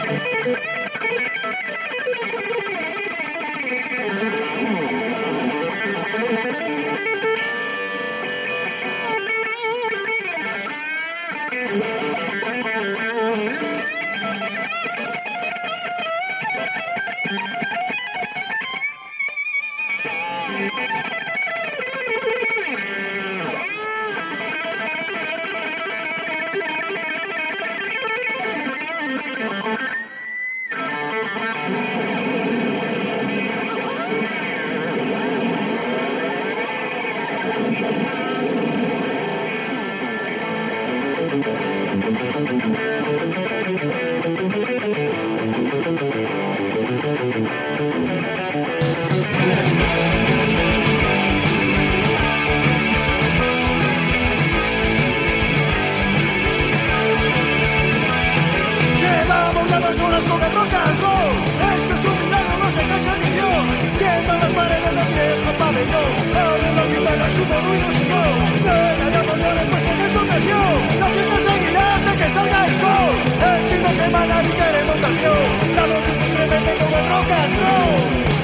Llevamos ya 2 horas con el rock and roll. Esto es un milagro, no se cansa ni Dios. Queman las paredes del viejo pabellón. Ahora la guitarra subo ruido su voz. Llena de amor pues en esta ocasión. La fiesta seguirá hasta que salga el sol. El fin de semana ni queremos canción. La noche se tremenda con el rock and roll.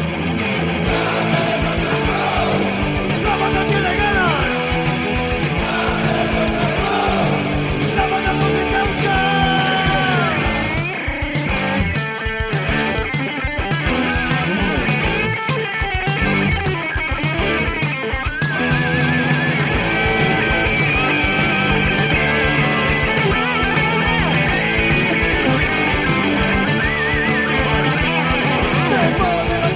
La banda tiene ganas. La banda no se cansa. Se pone la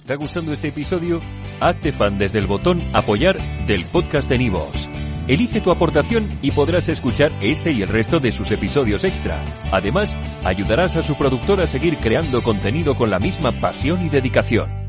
está gustando este episodio, hazte fan desde el botón Apoyar del podcast de Nivos. Elige tu aportación y podrás escuchar este y el resto de sus episodios extra. Además, ayudarás a su productor a seguir creando contenido con la misma pasión y dedicación.